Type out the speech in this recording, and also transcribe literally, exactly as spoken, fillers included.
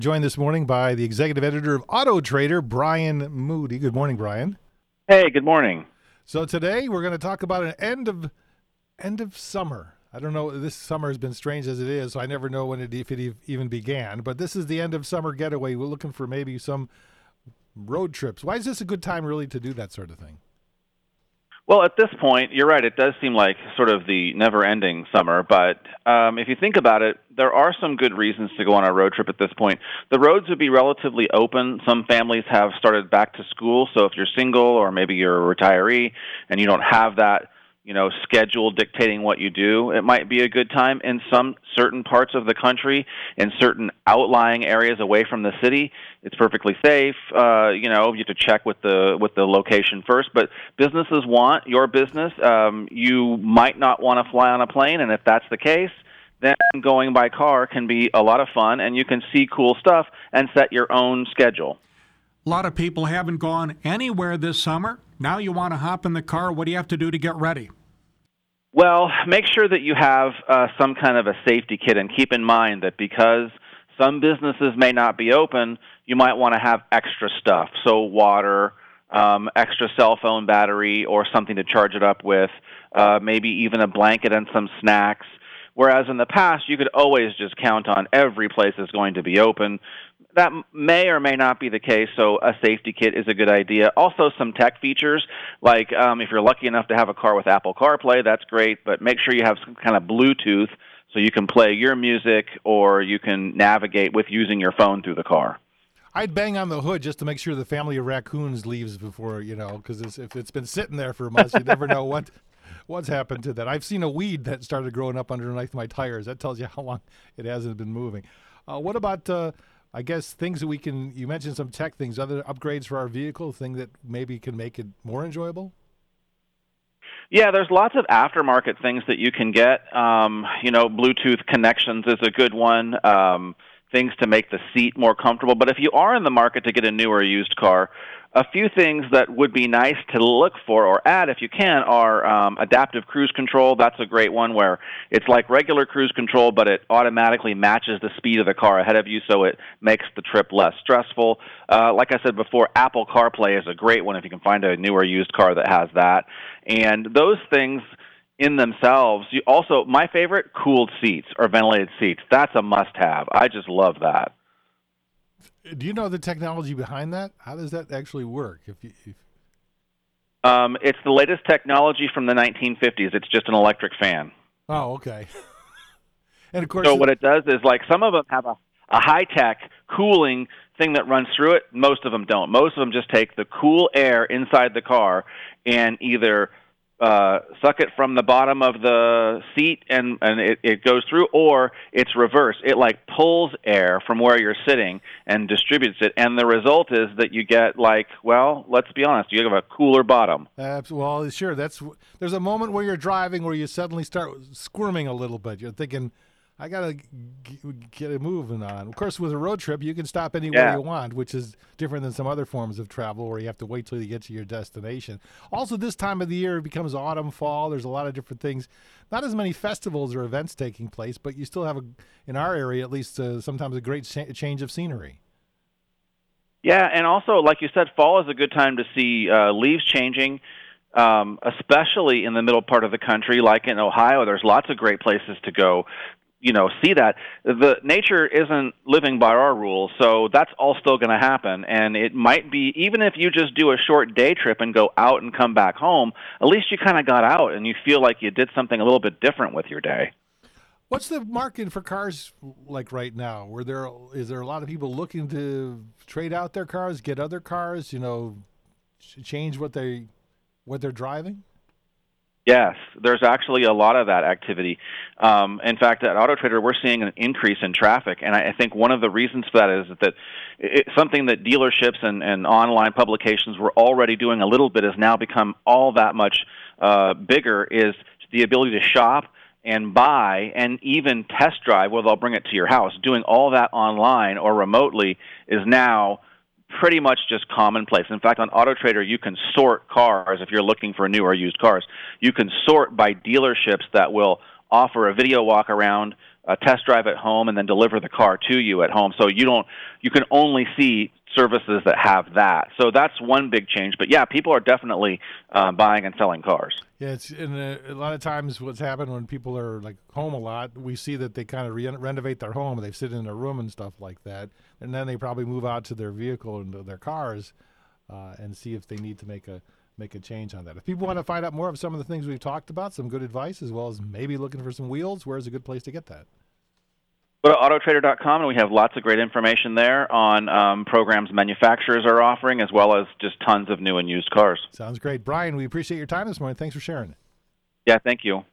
Joined this morning by the executive editor of Auto Trader, Brian Moody. Good morning, Brian. Hey, good morning. So today we're going to talk about an end of end of summer. I don't know. This summer has been strange as it is, so I never know when it if it even began. But this is the end of summer getaway. We're looking for maybe some road trips. Why is this a good time really to do that sort of thing? Well, at this point, you're right. It does seem like sort of the never-ending summer. But um, if you think about it, there are some good reasons to go on a road trip at this point. The roads would be relatively open. Some families have started back to school. So if you're single or maybe you're a retiree and you don't have that, you know, schedule dictating what you do, it might be a good time. In some certain parts of the country, in certain outlying areas away from the city, it's perfectly safe. Uh, you know, you have to check with the with the location first. But businesses want your business. Um, you might not want to fly on a plane, and if that's the case, then going by car can be a lot of fun, and you can see cool stuff and set your own schedule. A lot of people haven't gone anywhere this summer. Now you want to hop in the car. What do you have to do to get ready? Well, make sure that you have uh, some kind of a safety kit, and keep in mind that because some businesses may not be open, you might want to have extra stuff. So water, um, extra cell phone battery, or something to charge it up with, uh, maybe even a blanket and some snacks. Whereas in the past, you could always just count on every place is going to be open. That may or may not be the case, so a safety kit is a good idea. Also, some tech features, like um, if you're lucky enough to have a car with Apple CarPlay, that's great, but make sure you have some kind of Bluetooth so you can play your music or you can navigate with using your phone through the car. I'd bang on the hood just to make sure the family of raccoons leaves before, you know, because if it's been sitting there for months, you never know what what's happened to that. I've seen a weed that started growing up underneath my tires. That tells you how long it hasn't been moving. Uh, what about... Uh, I guess things that we can, you mentioned some tech things, other upgrades for our vehicle, thing that maybe can make it more enjoyable? Yeah, there's lots of aftermarket things that you can get. Um, you know, Bluetooth connections is a good one, um, things to make the seat more comfortable. But if you are in the market to get a new or used car, a few things that would be nice to look for or add if you can are um, adaptive cruise control. That's a great one where it's like regular cruise control, but it automatically matches the speed of the car ahead of you, so it makes the trip less stressful. Uh, like I said before, Apple CarPlay is a great one if you can find a new or used car that has that. And those things in themselves, you also, my favorite, cooled seats or ventilated seats. That's a must-have. I just love that. Do you know the technology behind that? How does that actually work? If you, if... Um, it's the latest technology from the nineteen fifties. It's just an electric fan. Oh, okay. And of course, so what it does is, like, some of them have a, a high-tech cooling thing that runs through it. Most of them don't. Most of them just take the cool air inside the car and either Uh, suck it from the bottom of the seat and, and it, it goes through, or it's reverse. It like pulls air from where you're sitting and distributes it, and the result is that you get, like, well, let's be honest, you have a cooler bottom. Uh, well, sure. That's there's a moment where you're driving where you suddenly start squirming a little bit. You're thinking, I gotta g- get it moving on. Of course, with a road trip, you can stop anywhere Yeah. you want, which is different than some other forms of travel where you have to wait till you get to your destination. Also, this time of the year, it becomes autumn, fall. There's a lot of different things. Not as many festivals or events taking place, but you still have, a, in our area at least, uh, sometimes a great cha- change of scenery. Yeah, and also, like you said, fall is a good time to see uh, leaves changing, um, especially in the middle part of the country, like in Ohio. There's lots of great places to go. You know, see that. The nature isn't living by our rules, so that's all still going to happen. And it might be, even if you just do a short day trip and go out and come back home, at least you kind of got out and you feel like you did something a little bit different with your day. What's the market for cars like right now? Were there is there a lot of people looking to trade out their cars, get other cars, you know, change what they what they're driving? Yes, there's actually a lot of that activity. Um, in fact, at Auto Trader, we're seeing an increase in traffic, and I, I think one of the reasons for that is that it's something that dealerships and, and online publications were already doing a little bit has now become all that much uh, bigger, is the ability to shop and buy and even test drive, where they'll bring it to your house. Doing all that online or remotely is now pretty much just commonplace. In fact, on Auto Trader, you can sort cars if you're looking for new or used cars. You can sort by dealerships that will offer a video walk around a test drive at home and then deliver the car to you at home. So you don't, you can only see services that have that. So that's one big change. But yeah, people are definitely uh, buying and selling cars. Yeah, it's and uh, a lot of times what's happened when people are like home a lot, we see that they kind of re- renovate their home, they sit in a room and stuff like that, and then they probably move out to their vehicle and to their cars uh, and see if they need to make a make a change on that. If people want to find out more of some of the things we've talked about, some good advice, as well as maybe looking for some wheels, where's a good place to get that? Go to auto trader dot com, and we have lots of great information there on um, programs manufacturers are offering, as well as just tons of new and used cars. Sounds great. Brian, we appreciate your time this morning. Thanks for sharing. Yeah, thank you.